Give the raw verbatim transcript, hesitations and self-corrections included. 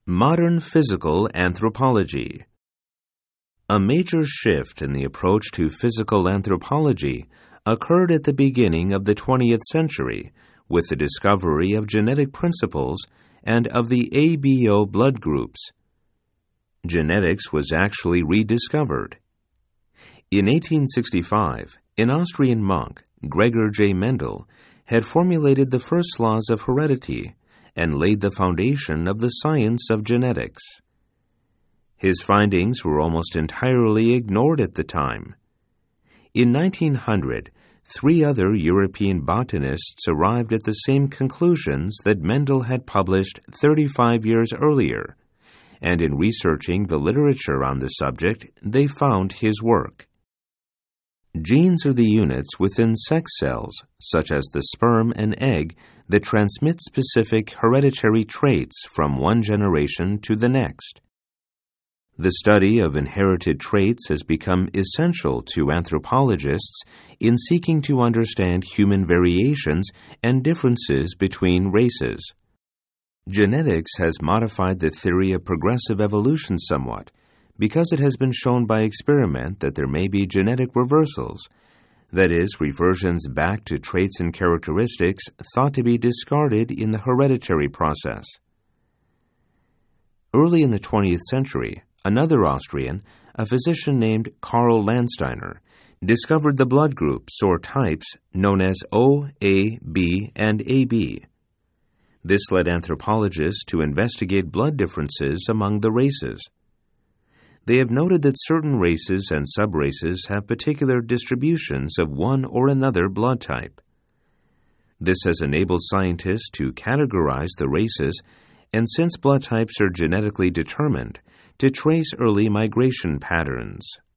Modern physical anthropology. A major shift in the approach to physical anthropology occurred at the beginning of the twentieth century with the discovery of genetic principles and of the A B O blood groups. Genetics was actually rediscovered. In eighteen sixty-five, an Austrian monk, Gregor J. Mendel, had formulated the first laws of heredity and laid the foundation of the science of genetics. His findings were almost entirely ignored at the time. In nineteen hundred, three other European botanists arrived at the same conclusions that Mendel had published thirty-five years earlier, and in researching the literature on the subject, they found his work. Genes are the units within sex cells, such as the sperm and egg, that transmit specific hereditary traits from one generation to the next. The study of inherited traits has become essential to anthropologists in seeking to understand human variations and differences between races. Genetics has modified the theory of progressive evolution somewhat, because it has been shown by experiment that there may be genetic reversals, that is, reversions back to traits and characteristics thought to be discarded in the hereditary process. Early in the twentieth century, another Austrian, a physician named Karl Landsteiner, discovered the blood groups or types known as O, A, B, and A B. This led anthropologists to investigate blood differences among the races. They have noted that certain races and subraces have particular distributions of one or another blood type. This has enabled scientists to categorize the races, and since blood types are genetically determined, to trace early migration patterns.